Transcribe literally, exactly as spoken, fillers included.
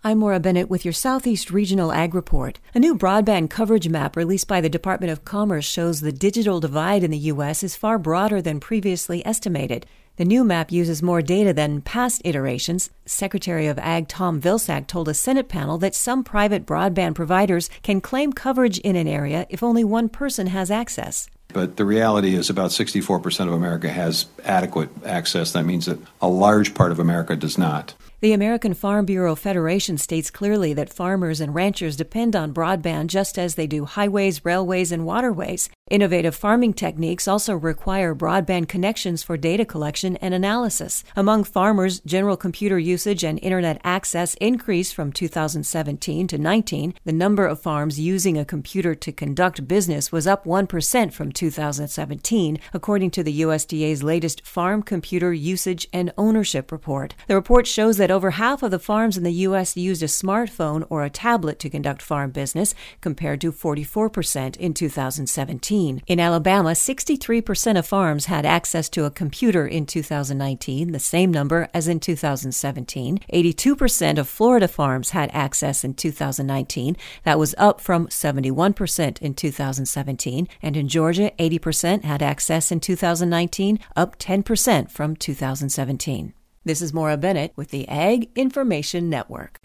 I'm Maura Bennett with your Southeast Regional Ag Report. A new broadband coverage map released by the Department of Commerce shows the digital divide in the U S is far broader than previously estimated. The new map uses more data than past iterations. Secretary of Ag Tom Vilsack told a Senate panel that some private broadband providers can claim coverage in an area if only one person has access. But the reality is about sixty-four percent of America has adequate access. That means that a large part of America does not. The American Farm Bureau Federation states clearly that farmers and ranchers depend on broadband just as they do highways, railways, and waterways. Innovative farming techniques also require broadband connections for data collection and analysis. Among farmers, general computer usage and internet access increased from two thousand seventeen to nineteen. The number of farms using a computer to conduct business was up one percent from two thousand seventeen, according to the U S D A's latest Farm Computer Usage and Ownership Report. The report shows that over half of the farms in the U S used a smartphone or a tablet to conduct farm business, compared to forty-four percent in two thousand seventeen. In Alabama, sixty-three percent of farms had access to a computer in two thousand nineteen, the same number as in two thousand seventeen. eighty-two percent of Florida farms had access in two thousand nineteen. That was up from seventy-one percent in two thousand seventeen. And in Georgia, eighty percent had access in two thousand nineteen, up ten percent from two thousand seventeen. This is Maura Bennett with the Ag Information Network.